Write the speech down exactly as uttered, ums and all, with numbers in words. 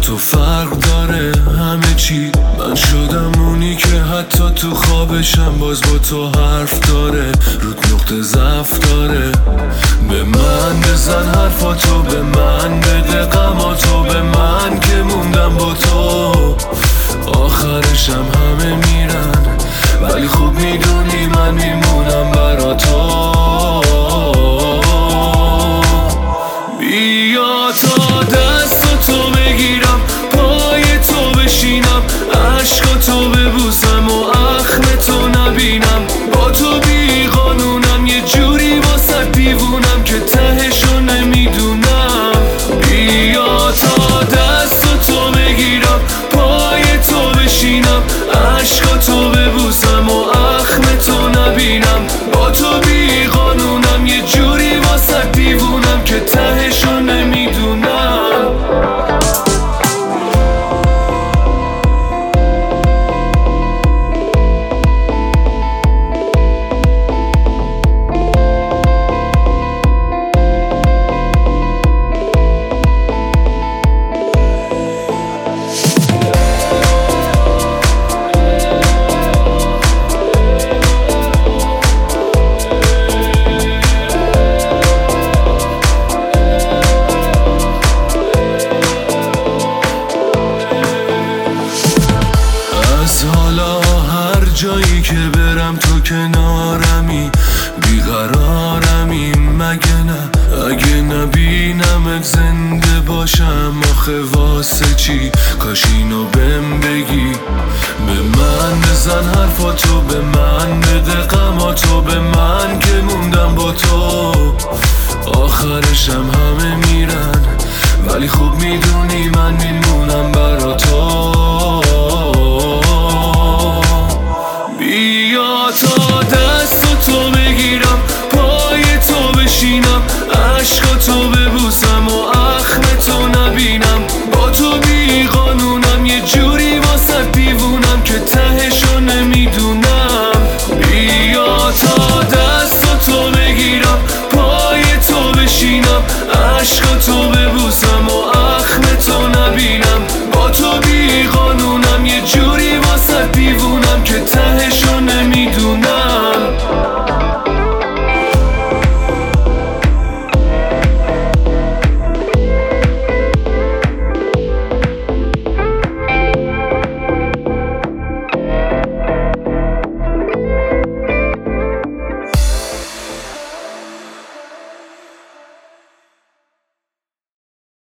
تو فرق داره همه چی. من شدم اونی که حتی تو خوابشم باز با تو حرف داره، رود نقطه ضعف داره. به من بزن حرفاتو، به من بده غماتو، به من که موندم با تو. آخرشم همه میرن ولی خوب میدونی من میمونم برا تو. بیا تا دست تو بگیرم، پای تو بشینم، عشقاتو ببوسم و اخم تو نبینم. با تو بی قانونم، یه جوری واسه دیوونم که تهشو نمیدونم. بیا تا دست تو بگیرم، پای تو بشینم، عشقاتو ببوسم و اخم تو نبینم. با تو بی قانونم، یه جوری واسه دیوونم که تهشو نمیدونم. حالا هر جایی که برم تو کنارمی، بیقرارمی. مگه نه اگه نبینمت زنده باشم، آخه واسه چی؟ کاش اینو بهم بگی. به من بزن حرفاتو، به من بده غماتو، به من که موندم با تو. آخرشم همه میرن ولی خوب میدونی من میمونم برا تو. بیا تا دست تو بگیرم، پای تو بشینم، عشقاتو ببوسم و اخم تو نبینم. با تو بی قانونم، یه جوری واسه دیوونم که تهشو نمیدونم. بیا تا دست تو بگیرم، پای تو بشینم، عشقاتو